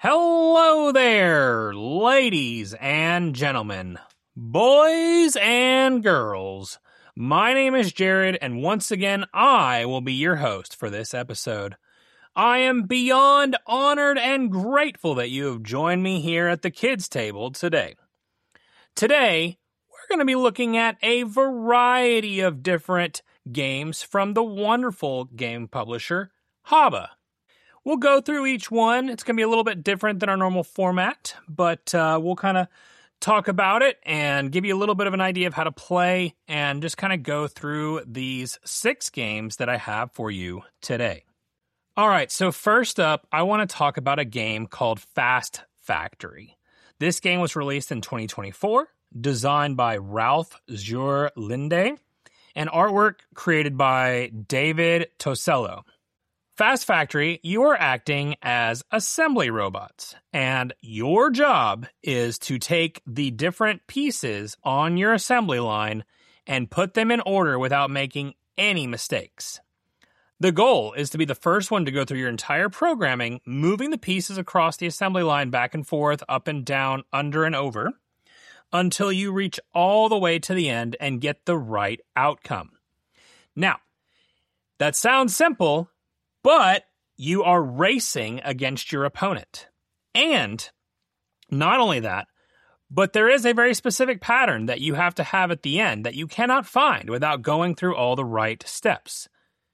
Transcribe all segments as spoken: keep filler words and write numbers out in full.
Hello there, ladies and gentlemen, boys and girls. My name is Jared, and once again, I will be your host for this episode. I am beyond honored and grateful that you have joined me here at the kids' table today. Today, we're going to be looking at a variety of different games from the wonderful game publisher, Haba. We'll go through each one. It's going to be a little bit different than our normal format, but uh, we'll kind of talk about it and give you a little bit of an idea of how to play and just kind of go through these six games that I have for you today. All right, so first up, I want to talk about a game called Fast Factory. This game was released in twenty twenty-four, designed by Ralph Zur Linde, and artwork created by David Tosello. Fast Factory, you are acting as assembly robots, and your job is to take the different pieces on your assembly line and put them in order without making any mistakes. The goal is to be the first one to go through your entire programming, moving the pieces across the assembly line back and forth, up and down, under and over, until you reach all the way to the end and get the right outcome. Now, that sounds simple, but you are racing against your opponent. And not only that, but there is a very specific pattern that you have to have at the end that you cannot find without going through all the right steps.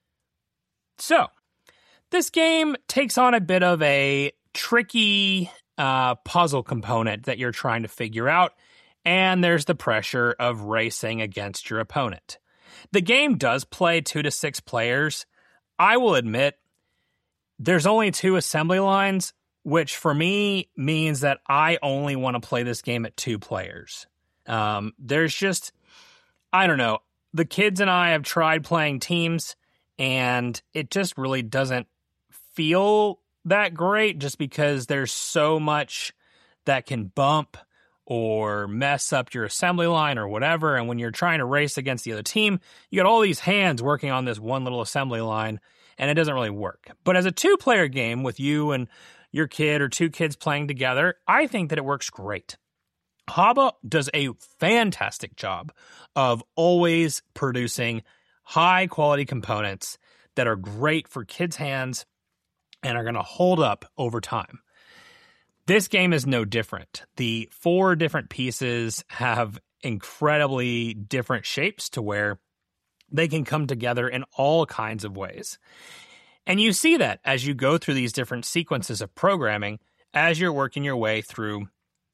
So, this game takes on a bit of a tricky uh, puzzle component that you're trying to figure out, and there's the pressure of racing against your opponent. The game does play two to six players. I will admit, there's only two assembly lines, which for me means that I only want to play this game at two players. Um, there's just, I don't know, the kids and I have tried playing teams, and it just really doesn't feel that great just because there's so much that can bump or mess up your assembly line or whatever. And when you're trying to race against the other team, you got all these hands working on this one little assembly line, and it doesn't really work. But as a two-player game with you and your kid or two kids playing together, I think that it works great. Haba does a fantastic job of always producing high-quality components that are great for kids' hands and are going to hold up over time. This game is no different. The four different pieces have incredibly different shapes to where they can come together in all kinds of ways. And you see that as you go through these different sequences of programming as you're working your way through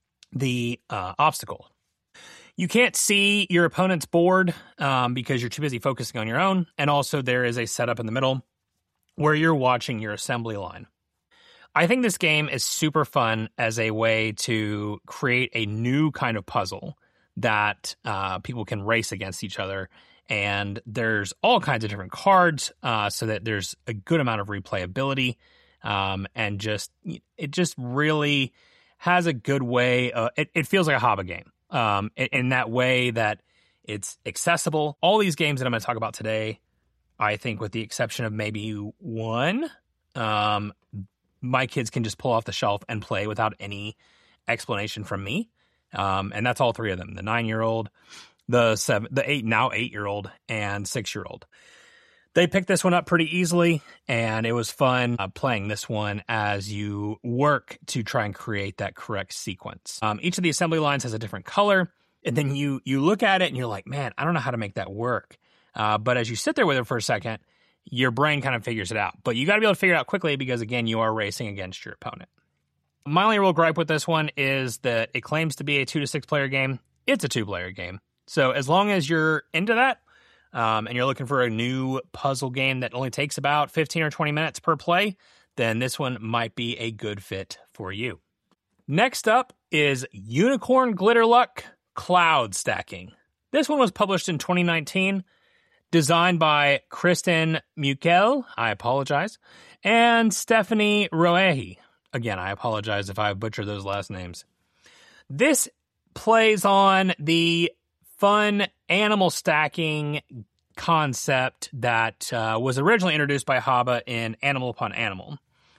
the uh, obstacle. You can't see your opponent's board um, because you're too busy focusing on your own. And also there is a setup in the middle where you're watching your assembly line. I think this game is super fun as a way to create a new kind of puzzle that uh, people can race against each other. And there's all kinds of different cards uh, so that there's a good amount of replayability. Um, and just it just really has a good way. Uh, it, it feels like a Haba game um, in, in that way that it's accessible. All these games that I'm going to talk about today, I think with the exception of maybe one, um, my kids can just pull off the shelf and play without any explanation from me. Um, and that's all three of them, the nine-year-old, the seven, the eight, now eight-year-old, and six-year-old. They picked this one up pretty easily, and it was fun uh, playing this one as you work to try and create that correct sequence. Um, each of the assembly lines has a different color, and then you you look at it and you're like, man, I don't know how to make that work. Uh, but as you sit there with it for a second, your brain kind of figures it out. But you got to be able to figure it out quickly because, again, you are racing against your opponent. My only real gripe with this one is that it claims to be a two to six player game. It's a two-player game. So as long as you're into that um, and you're looking for a new puzzle game that only takes about fifteen or twenty minutes per play, then this one might be a good fit for you. Next up is Unicorn Glitter Luck Cloud Stacking. This one was published in twenty nineteen, designed by Kristen Mukel, I apologize, and Stephanie Roehi. Again, I apologize if I butchered those last names. This plays on the fun animal stacking concept that uh, was originally introduced by Haba in Animal Upon Animal.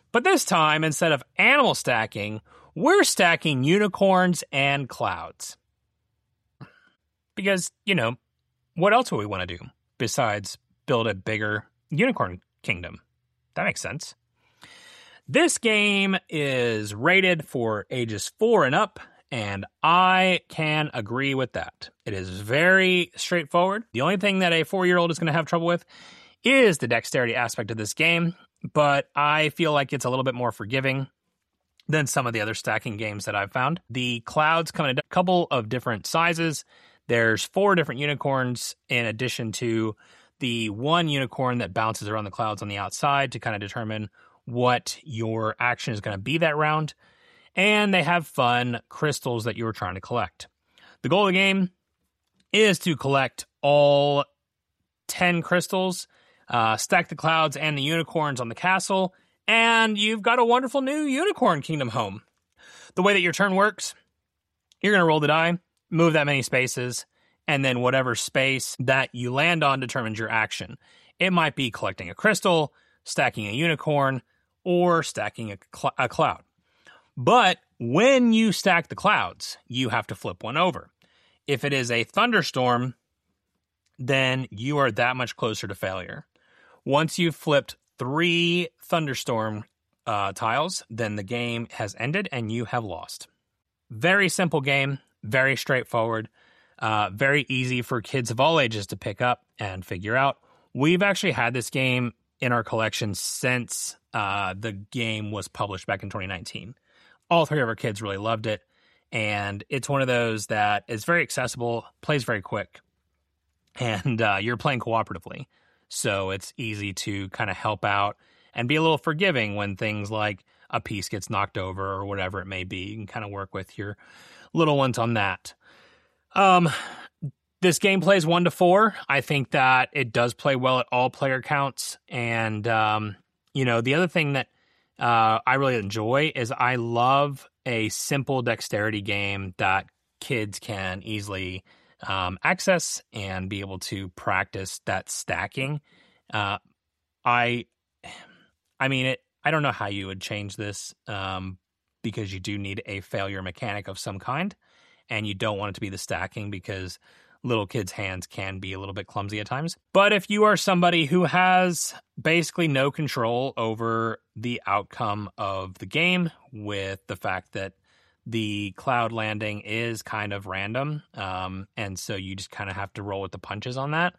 But this time, instead of animal stacking, we're stacking unicorns and clouds. Because, you know, what else would we want to do besides build a bigger unicorn kingdom? That makes sense. This game is rated for ages four and up, and I can agree with that. It is very straightforward. The only thing that a four-year-old is going to have trouble with is the dexterity aspect of this game, but I feel like it's a little bit more forgiving than some of the other stacking games that I've found. The clouds come in a couple of different sizes. There's four different unicorns in addition to the one unicorn that bounces around the clouds on the outside to kind of determine what your action is going to be that round. And they have fun crystals that you're trying to collect. The goal of the game is to collect all ten crystals, uh, stack the clouds and the unicorns on the castle, and you've got a wonderful new unicorn kingdom home. The way that your turn works, you're going to roll the die, move that many spaces, and then whatever space that you land on determines your action. It might be collecting a crystal, stacking a unicorn, or stacking a, cl- a cloud. But when you stack the clouds, you have to flip one over. If it is a thunderstorm, then you are that much closer to failure. Once you've flipped three thunderstorm uh, tiles, then the game has ended and you have lost. Very simple game, very straightforward, uh, very easy for kids of all ages to pick up and figure out. We've actually had this game in our collection since uh, the game was published back in twenty nineteen. All three of our kids really loved it, and it's one of those that is very accessible, plays very quick, and uh, you're playing cooperatively, so it's easy to kind of help out and be a little forgiving when things like a piece gets knocked over or whatever it may be. You can kind of work with your little ones on that. Um, this game plays one to four. I think that it does play well at all player counts, and um, you know, the other thing that Uh, I really enjoy is I love a simple dexterity game that kids can easily um, access and be able to practice that stacking. Uh, I, I mean, it. I don't know how you would change this um, because you do need a failure mechanic of some kind, and you don't want it to be the stacking because little kids' hands can be a little bit clumsy at times. But if you are somebody who has basically no control over the outcome of the game, with the fact that the cloud landing is kind of random, um, and so you just kind of have to roll with the punches on that.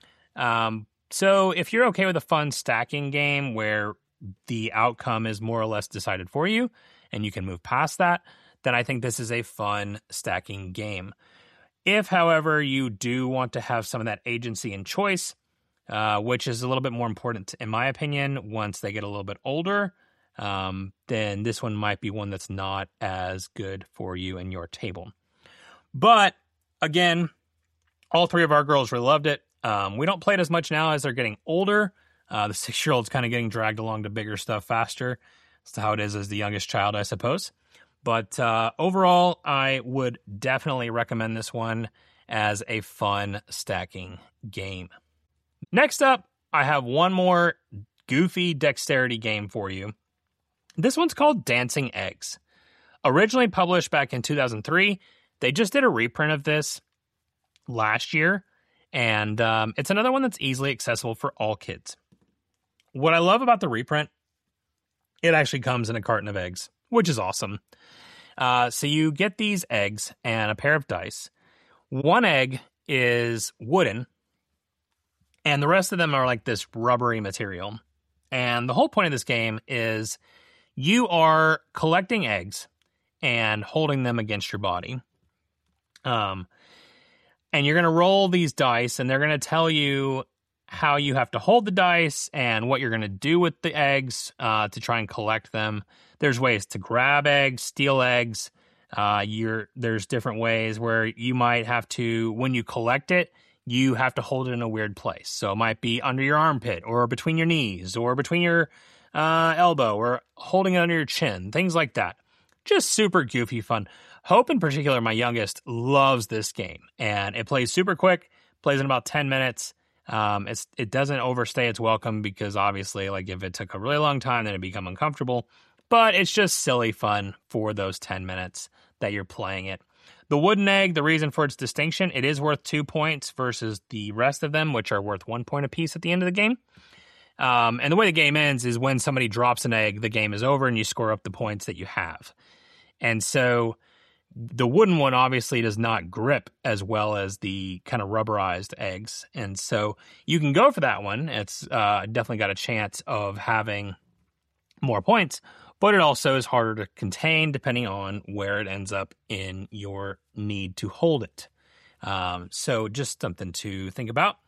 Um, so if you're okay with a fun stacking game where the outcome is more or less decided for you, and you can move past that, then I think this is a fun stacking game. If, however, you do want to have some of that agency and choice, uh, which is a little bit more important, in my opinion, once they get a little bit older, um, then this one might be one that's not as good for you and your table. But, again, all three of our girls really loved it. Um, we don't play it as much now as they're getting older. Uh, the six-year-old's kind of getting dragged along to bigger stuff faster. That's how it is as the youngest child, I suppose. But uh, overall, I would definitely recommend this one as a fun stacking game. Next up, I have one more goofy dexterity game for you. This one's called Dancing Eggs. Originally published back in two thousand three, they just did a reprint of this last year, and um, it's another one that's easily accessible for all kids. What I love about the reprint, it actually comes in a carton of eggs, which is awesome. Uh, so you get these eggs and a pair of dice. One egg is wooden, and the rest of them are like this rubbery material. And the whole point of this game is you are collecting eggs and holding them against your body. Um, and you're going to roll these dice, and they're going to tell you how you have to hold the dice and what you're going to do with the eggs uh, to try and collect them. There's ways to grab eggs, steal eggs. Uh, you're there's different ways where you might have to, when you collect it, you have to hold it in a weird place. So it might be under your armpit or between your knees or between your uh, elbow or holding it under your chin, things like that. Just super goofy fun. Hope in particular, my youngest, loves this game, and it plays super quick, plays in about ten minutes. Um, it's it doesn't overstay its welcome because obviously, like if it took a really long time, then it'd become uncomfortable. But it's just silly fun for those ten minutes that you're playing it. The wooden egg, the reason for its distinction, it is worth two points versus the rest of them, which are worth one point apiece at the end of the game. Um, and the way the game ends is when somebody drops an egg, the game is over and you score up the points that you have. And so the wooden one obviously does not grip as well as the kind of rubberized eggs. And so you can go for that one. It's uh, definitely got a chance of having more points, but it also is harder to contain depending on where it ends up in your need to hold it. Um, so just something to think about.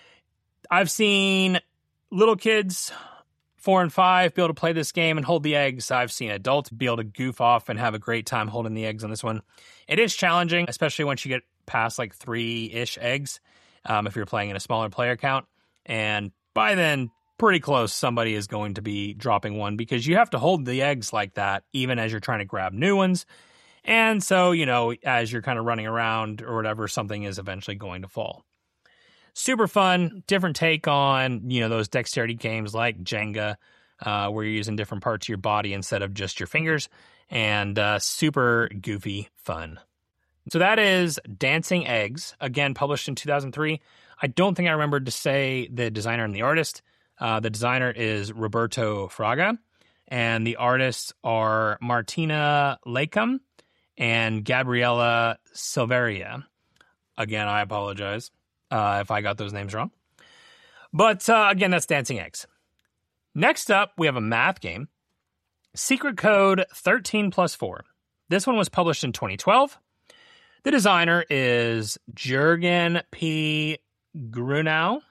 I've seen little kids, four and five, be able to play this game and hold the eggs. I've seen adults be able to goof off and have a great time holding the eggs on this one. It is challenging, especially once you get past like three-ish eggs, um, if you're playing in a smaller player count. And by then, pretty close, somebody is going to be dropping one because you have to hold the eggs like that even as you're trying to grab new ones. And so, you know, as you're kind of running around or whatever, something is eventually going to fall. Super fun, different take on, you know, those dexterity games like Jenga, uh, where you're using different parts of your body instead of just your fingers, and uh, super goofy fun. So that is Dancing Eggs, again, published in two thousand three. I don't think I remembered to say the designer and the artist. Uh, the designer is Roberto Fraga, and the artists are Martina Lacombe and Gabriela Silveria. Again, I apologize Uh, if I got those names wrong. But uh, again, that's Dancing Eggs. Next up, we have a math game. Secret Code thirteen plus four. This one was published in twenty twelve. The designer is Jürgen P. Grunau.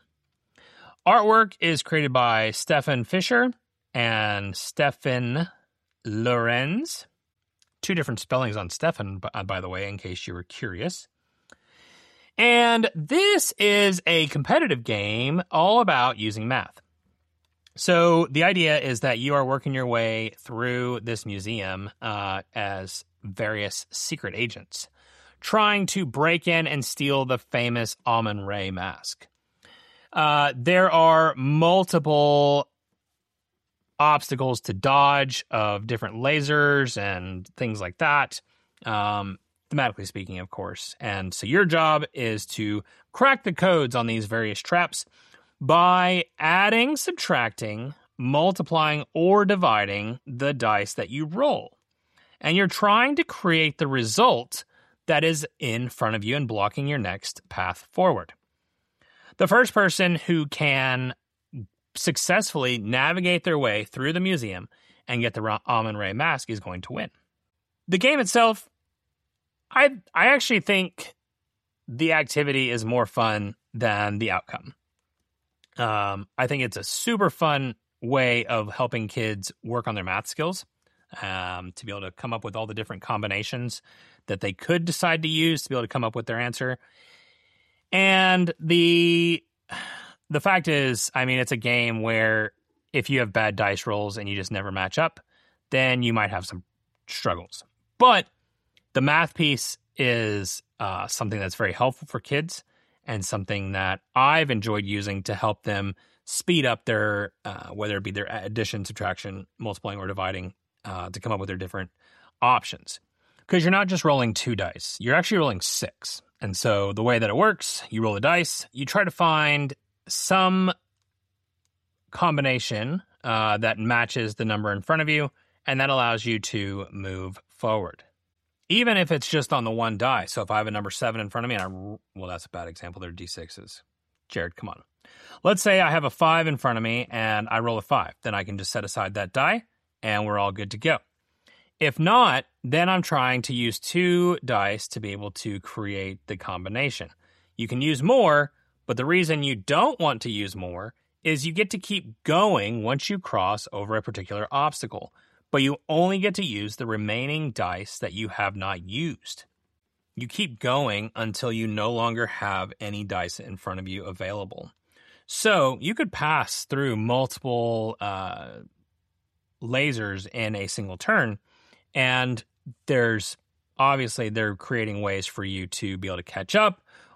Artwork is created by Stefan Fischer and Stefan Lorenz. Two different spellings on Stefan, by the way, in case you were curious. And this is a competitive game all about using math. So the idea is that you are working your way through this museum uh, as various secret agents, trying to break in and steal the famous Amun-Re mask. Uh, there are multiple obstacles to dodge of different lasers and things like that. Um, Thematically speaking, of course. And so your job is to crack the codes on these various traps by adding, subtracting, multiplying, or dividing the dice that you roll. And you're trying to create the result that is in front of you and blocking your next path forward. The first person who can successfully navigate their way through the museum and get the Amun-Re mask is going to win. The game itself, I I actually think the activity is more fun than the outcome. Um, I think it's a super fun way of helping kids work on their math skills, um, to be able to come up with all the different combinations that they could decide to use to be able to come up with their answer. And the the fact is, I mean, it's a game where if you have bad dice rolls and you just never match up, then you might have some struggles. But the math piece is uh, something that's very helpful for kids and something that I've enjoyed using to help them speed up their, uh, whether it be their addition, subtraction, multiplying, or dividing, uh, to come up with their different options. Because you're not just rolling two dice, you're actually rolling six. And so the way that it works, you roll the dice, you try to find some combination uh, that matches the number in front of you, and that allows you to move forward. Even if it's just on the one die. So if I have a number seven in front of me, and I, well, that's a bad example. They're D sixes. Jared, come on. Let's say I have a five in front of me, and I roll a five. Then I can just set aside that die, and we're all good to go. If not, then I'm trying to use two dice to be able to create the combination. You can use more, but the reason you don't want to use more is you get to keep going once you cross over a particular obstacle. But you only get to use the remaining dice that you have not used. You keep going until you no longer have any dice in front of you available. So you could pass through multiple uh, lasers in a single turn, and there's obviously they're creating ways for you to be able to catch up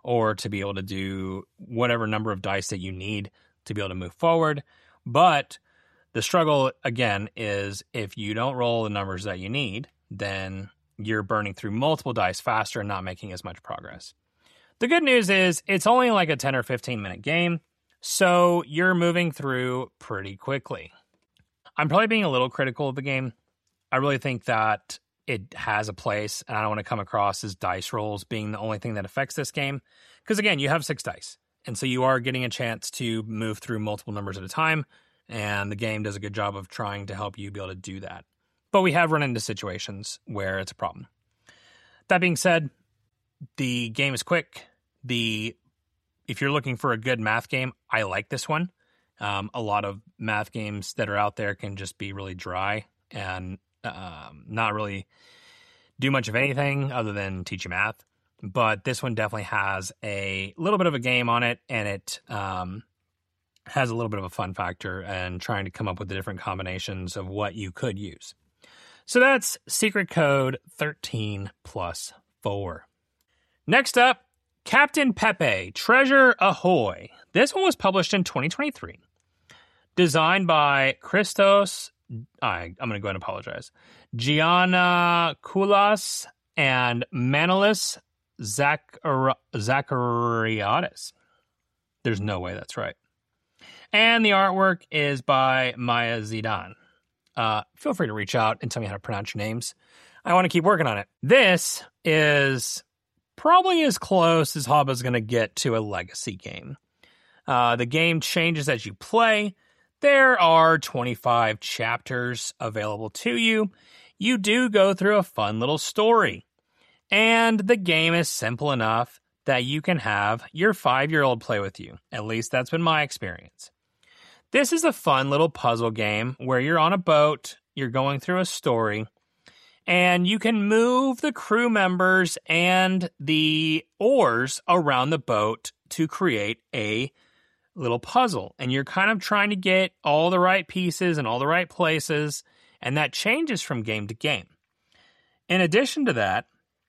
or to be able to do whatever number of dice that you need to be able to move forward. But the struggle, again, is if you don't roll the numbers that you need, then you're burning through multiple dice faster and not making as much progress. The good news is it's only like a ten or fifteen minute game, so you're moving through pretty quickly. I'm probably being a little critical of the game. I really think that it has a place, and I don't want to come across as dice rolls being the only thing that affects this game. Because again, you have six dice, and so you are getting a chance to move through multiple numbers at a time, and the game does a good job of trying to help you be able to do that. But we have run into situations where it's a problem. That being said, the game is quick. The if you're looking for a good math game, I like this one. Um, a lot of math games that are out there can just be really dry and um, not really do much of anything other than teach you math. But this one definitely has a little bit of a game on it, and it um, has a little bit of a fun factor and trying to come up with the different combinations of what you could use. So that's Secret Code thirteen plus four. Next up, Captain Pepe, Treasure Ahoy. This one was published in twenty twenty-three. Designed by Christos, I, I'm going to go ahead and apologize, Gianna Koulas and Manolis Zachar- Zachariadis. There's no way that's right. And the artwork is by Maya Zidane. Uh, feel free to reach out and tell me how to pronounce your names. I want to keep working on it. This is probably as close as Hobba's going to get to a legacy game. Uh, the game changes as you play. There are twenty-five chapters available to you. You do go through a fun little story. And the game is simple enough that you can have your five-year-old play with you. At least that's been my experience. This is a fun little puzzle game where you're on a boat, you're going through a story, and you can move the crew members and the oars around the boat to create a little puzzle. And you're kind of trying to get all the right pieces in all the right places, and that changes from game to game. In addition to that,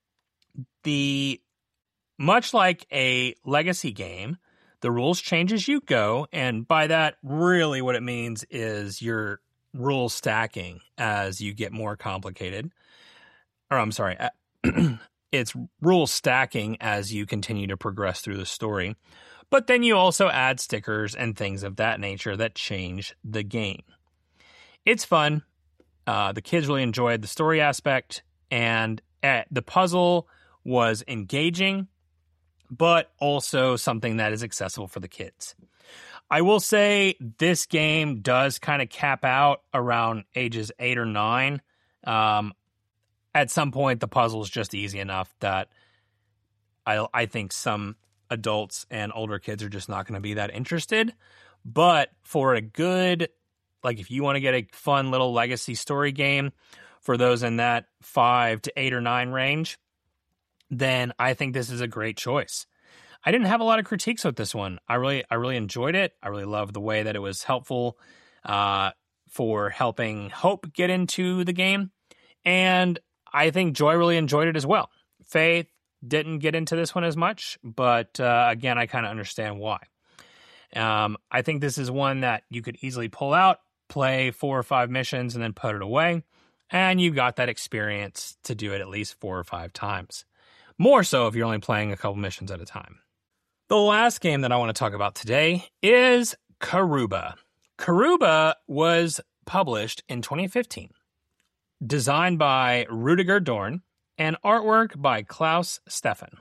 the much like a legacy game, the rules change as you go, and by that, really what it means is your rule stacking as you get more complicated. Or I'm sorry, it's rule stacking as you continue to progress through the story. But then you also add stickers and things of that nature that change the game. It's fun. Uh, the kids really enjoyed the story aspect, and uh, the puzzle was engaging, but also something that is accessible for the kids. I will say this game does kind of cap out around ages eight or nine. Um, at some point, the puzzle is just easy enough that I, I think some adults and older kids are just not going to be that interested. But for a good, like if you want to get a fun little legacy story game for those in that five to eight or nine range, then I think this is a great choice. I didn't have a lot of critiques with this one. I really, I really enjoyed it. I really loved the way that it was helpful uh, for helping Hope get into the game. And I think Joy really enjoyed it as well. Faith didn't get into this one as much, but uh, again, I kind of understand why. Um, I think this is one that you could easily pull out, play four or five missions, and then put it away. And you got that experience to do it at least four or five times. More so if you're only playing a couple missions at a time. The last game that I want to talk about today is Karuba. Karuba was published in twenty fifteen. Designed by Rudiger Dorn and artwork by Klaus Steffen.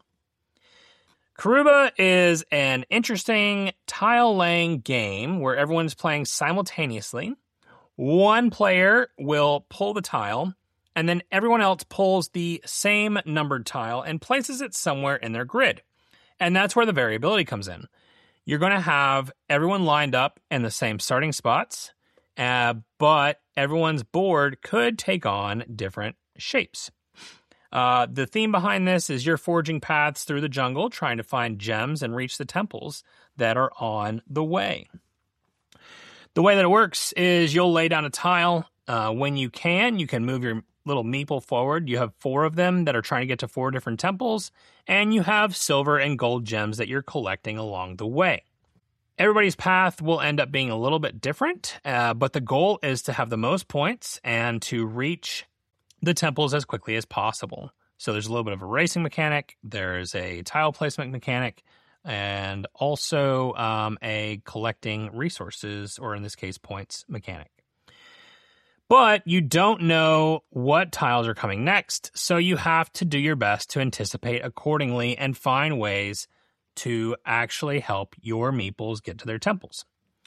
Karuba is an interesting tile-laying game where everyone's playing simultaneously. One player will pull the tile, and then everyone else pulls the same numbered tile and places it somewhere in their grid. And that's where the variability comes in. You're going to have everyone lined up in the same starting spots, uh, but everyone's board could take on different shapes. Uh, the theme behind this is you're forging paths through the jungle, trying to find gems and reach the temples that are on the way. The way that it works is you'll lay down a tile. Uh, when you can, you can move your little meeple forward, you have four of them that are trying to get to four different temples, and you have silver and gold gems that you're collecting along the way. Everybody's path will end up being a little bit different, uh, but the goal is to have the most points and to reach the temples as quickly as possible. So there's a little bit of a racing mechanic, there's a tile placement mechanic, and also um, a collecting resources, or in this case, points mechanic. But you don't know what tiles are coming next, so you have to do your best to anticipate accordingly and find ways to actually help your meeples get to their temples.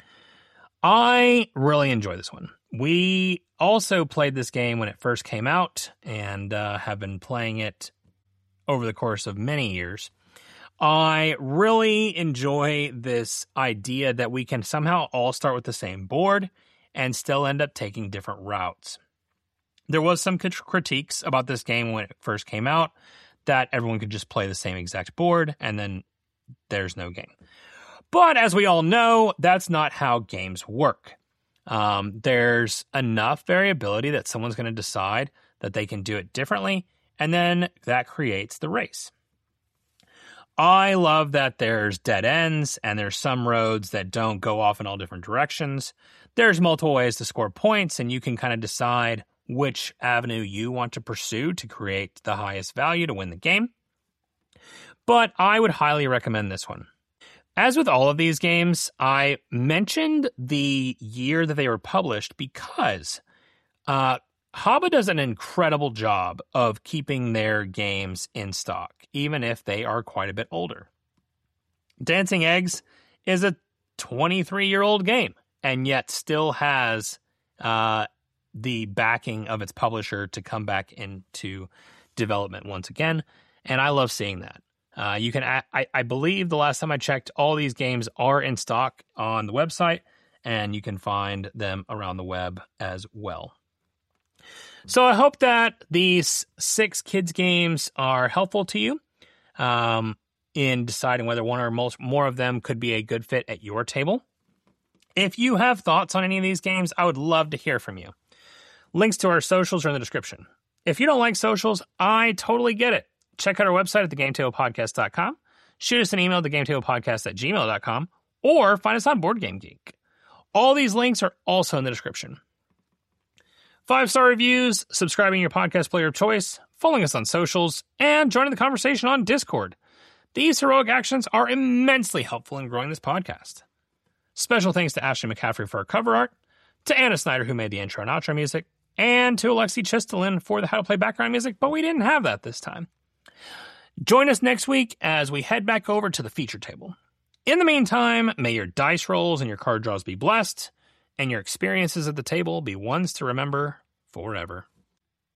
I really enjoy this one. We also played this game when it first came out and uh, have been playing it over the course of many years. I really enjoy this idea that we can somehow all start with the same board and still end up taking different routes. There was some critiques about this game when it first came out, that everyone could just play the same exact board and then there's no game. But as we all know, that's not how games work. Um, there's enough variability that someone's going to decide that they can do it differently, and then that creates the race. I love that there's dead ends and there's some roads that don't go off in all different directions. There's multiple ways to score points, and you can kind of decide which avenue you want to pursue to create the highest value to win the game. But I would highly recommend this one. As with all of these games, I mentioned the year that they were published because uh, Haba does an incredible job of keeping their games in stock, even if they are quite a bit older. Dancing Eggs is a twenty-three-year-old game, and yet still has uh, the backing of its publisher to come back into development once again, and I love seeing that. Uh, you can, I, I believe the last time I checked, all these games are in stock on the website, and you can find them around the web as well. So I hope that these six kids games are helpful to you um, in deciding whether one or most more of them could be a good fit at your table. If you have thoughts on any of these games, I would love to hear from you. Links to our socials are in the description. If you don't like socials, I totally get it. Check out our website at the game table podcast dot com. Shoot us an email at the game table podcast at gmail dot com, or find us on Board Game Geek. All these links are also in the description. Five-star reviews, subscribing to your podcast player of choice, following us on socials, and joining the conversation on Discord. These heroic actions are immensely helpful in growing this podcast. Special thanks to Ashley McCaffrey for our cover art, to Anna Snyder who made the intro and outro music, and to Alexi Chistelin for the How to Play background music, but we didn't have that this time. Join us next week as we head back over to the feature table. In the meantime, may your dice rolls and your card draws be blessed, and your experiences at the table be ones to remember forever.